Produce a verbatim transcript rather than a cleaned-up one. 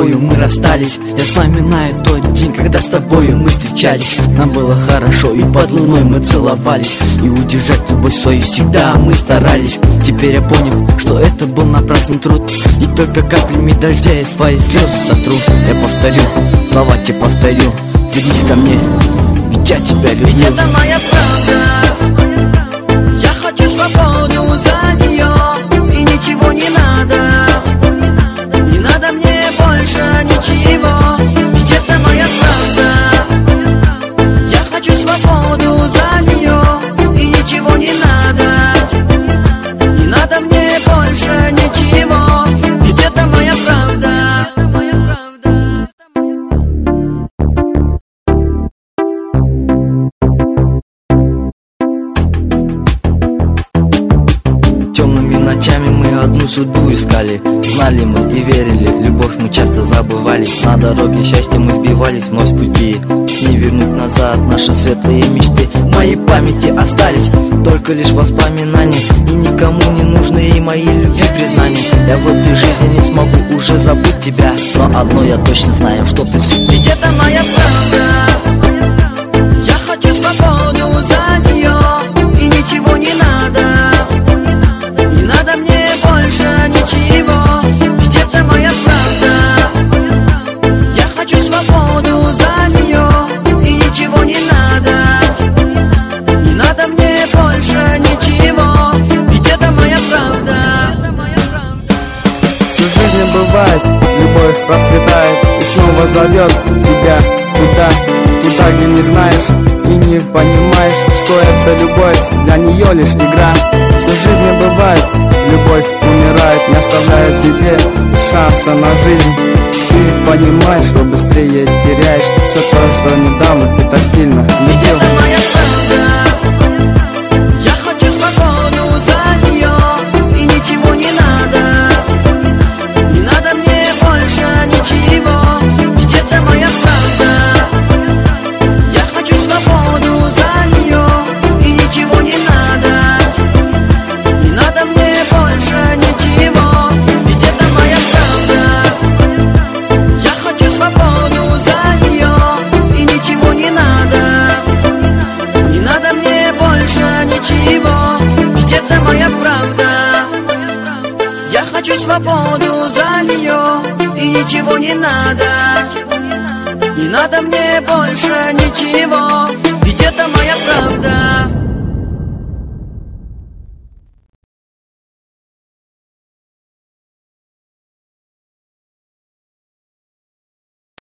тобою мы расстались. Я вспоминаю тот день, когда с тобою мы встречались. Нам было хорошо, и под луной мы целовались, и удержать любовь свою всегда мы старались. Теперь я понял, что это был напрасный труд, и только каплями дождя я свои слезы сотру. Я повторю, слова тебе повторю: вернись ко мне, ведь я тебя люблю. Ведь это моя правда, я хочу свободу за нее, и ничего не надо, не надо мне больше ничего. Ведь это моя правда, я хочу свободу за нее, и ничего не надо, не надо мне больше ничего. Ведь это моя правда. Ночами мы одну судьбу искали, знали мы и верили, любовь мы часто забывали. На дороге счастья мы сбивались вновь с пути, не вернуть назад наши светлые мечты. В моей памяти остались только лишь воспоминания, и никому не нужны и мои любви признания. Я в этой жизни не смогу уже забыть тебя, но одно я точно знаю, что ты супер. Ведь это моя правда, я хочу свободу за нее, и ничего не надо, не надо мне больше ничего. Ведь это моя правда, я хочу свободу за нее, и ничего не надо, не надо мне больше ничего. Ведь это моя правда. Всю жизнь бывает, любовь процветает и снова зовет тебя туда, туда, где не знаешь и не понимаешь, что это любовь, для нее лишь игра. Всю жизнь бывает, любовь умирает, не оставляет тебе шанса на жизнь. Ты понимаешь, что быстрее теряешь все то, что недавно ты так сильно любил. Ведь это моя правда, я хочу свободу за нее, и ничего не надо, не надо мне больше ничего. Ведь это моя правда, я хочу свободу за нее, и ничего не надо, не надо мне больше ничего. Ведь это моя правда, я хочу свободу за нее, и ничего не надо, не надо мне больше ничего. Ведь это моя правда, я хочу свободу за нее, и ничего не надо, не надо мне больше ничего. Ведь это моя правда.